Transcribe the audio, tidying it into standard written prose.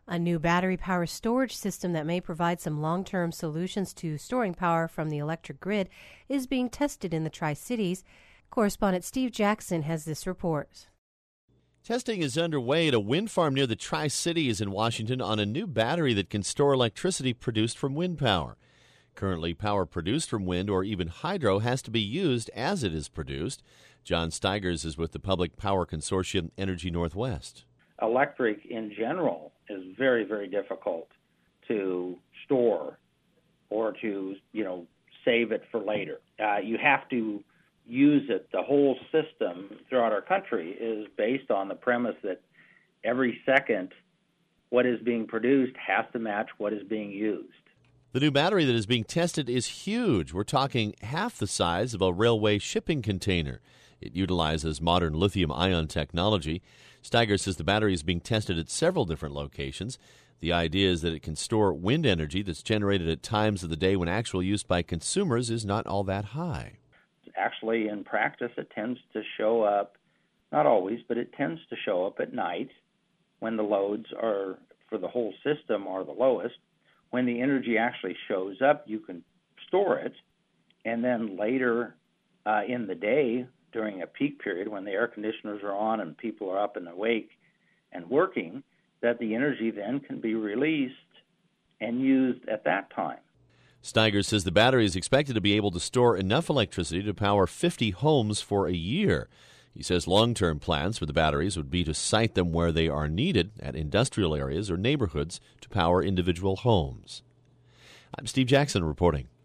A new battery power storage system that may provide some long-term solutions to storing power from the electric grid is being tested in the Tri-Cities. Correspondent Steve Jackson has this report. Testing is underway at a wind farm near the Tri-Cities in Washington on a new battery that can store electricity produced from wind power. Currently, power produced from wind or even hydro has to be used as it is produced. John Steigers is with the Public Power Consortium Energy Northwest. Electric in general is very, very difficult to store or to, save it for later. You have to use it. The whole system throughout our country is based on the premise that every second what is being produced has to match what is being used. The new battery that is being tested is huge. We're talking half the size of a railway shipping container. It utilizes modern lithium-ion technology. Steiger says the battery is being tested at several different locations. The idea is that it can store wind energy that's generated at times of the day when actual use by consumers is not all that high. Actually, in practice, it tends to show up, not always, but it tends to show up at night when the loads are, for the whole system, are the lowest. When the energy actually shows up, you can store it, and then later in the day, during a peak period when the air conditioners are on and people are up and awake and working, that the energy then can be released and used at that time. Steiger says the battery is expected to be able to store enough electricity to power 50 homes for a year. He says long-term plans for the batteries would be to site them where they are needed at industrial areas or neighborhoods to power individual homes. I'm Steve Jackson reporting.